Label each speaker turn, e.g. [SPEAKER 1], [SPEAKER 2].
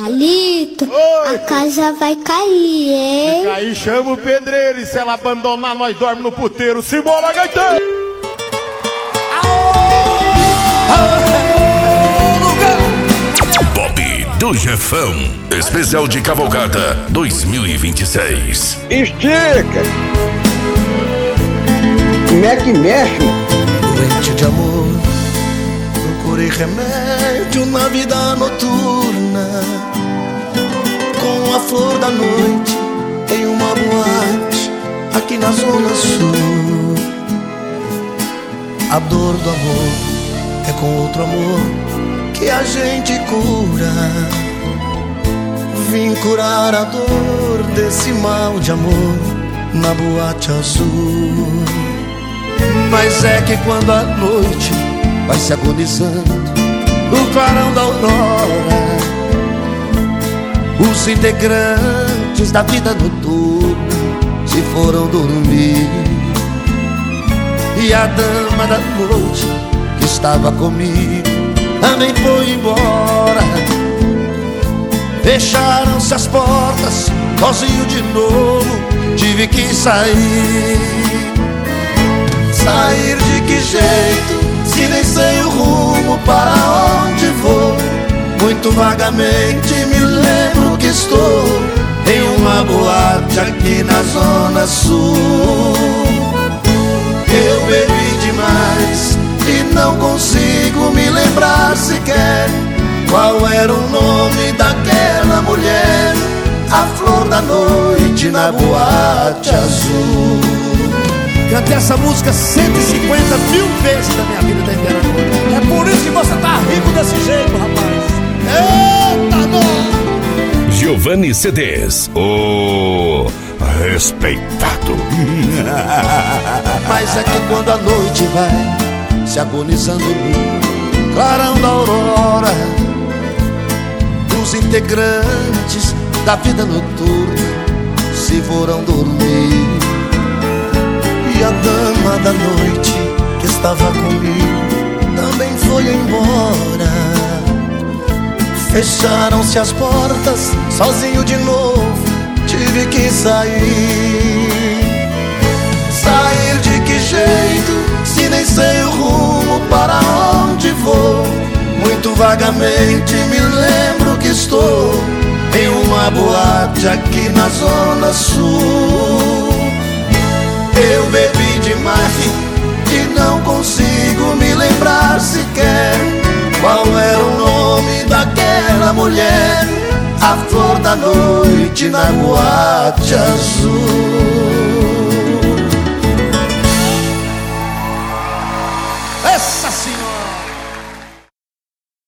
[SPEAKER 1] Palito, a casa vai cair, hein?
[SPEAKER 2] Se cair, chama o pedreiro. E se ela abandonar, nós dormimos no puteiro. Simbora, gaiteiro!
[SPEAKER 3] Pop do Jefão, especial de cavalgada 2026.
[SPEAKER 4] Estica! Como é que mexe?
[SPEAKER 5] Doente de amor, procurei remédio na vida noturna. Com a flor da noite em uma boate aqui na zona sul. A dor do amor é com outro amor que a gente cura. Vim curar a dor desse mal de amor na boate azul. Mas é que quando a noite vai se agonizando no clarão da aurora, os integrantes da vida noturna se foram dormir. E a dama da noite que estava comigo também foi embora. Fecharam-se as portas, sozinho de novo tive que sair. Sair de que jeito, se nem sei o rumo para onde vou. Muito vagamente me lembro que estou em uma boate aqui na zona sul. Eu bebi demais e não consigo me lembrar sequer qual era o nome daquela mulher, a flor da noite na boate azul. Cantei essa música 150 mil vezes na minha vida inteira. É por isso que você tá rico desse jeito, rapaz. Eita, não!
[SPEAKER 3] Giovanni CDs, o respeitado.
[SPEAKER 5] Mas é que quando a noite vai se agonizando no clarão da aurora, os integrantes da vida noturna se foram dormir. E a dama da noite que estava comigo também foi embora. Fecharam-se as portas, sozinho de novo tive que sair. Sair de que jeito, se nem sei o rumo para onde vou. Muito vagamente me lembro que estou em uma boate aqui na zona sul. Eu bebi demais e não consigo me lembrar sequer qual era o nome daquela mulher, a flor da noite na boate azul.